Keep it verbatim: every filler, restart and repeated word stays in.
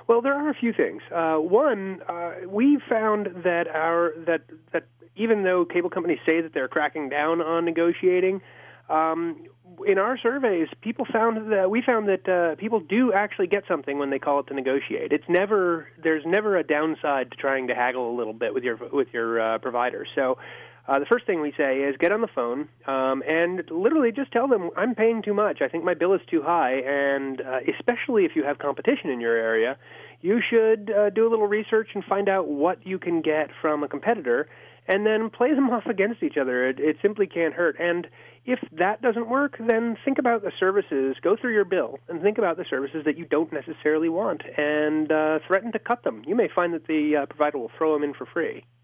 Well, there are a few things. Uh, one, uh, we found that our that that even though cable companies say that they're cracking down on negotiating, um, in our surveys, people found that we found that uh, people do actually get something when they call it to negotiate. It's never there's never a downside to trying to haggle a little bit with your with your uh, provider. So. Uh, the first thing we say is get on the phone um, and literally just tell them, I'm paying too much. I think my bill is too high, and uh, especially if you have competition in your area, you should uh, do a little research and find out what you can get from a competitor and then play them off against each other. It, it simply can't hurt. And if that doesn't work, then think about the services, go through your bill, and think about the services that you don't necessarily want and uh, threaten to cut them. You may find that the uh, provider will throw them in for free.